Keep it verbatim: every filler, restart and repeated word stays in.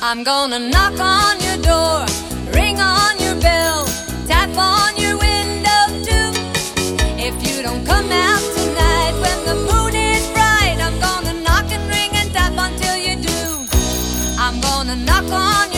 I'm gonna knock on your door, ring on your bell, tap on your window too. If you don't come out tonight when the moon is bright, I'm gonna knock and ring and tap until you do. I'm gonna knock on your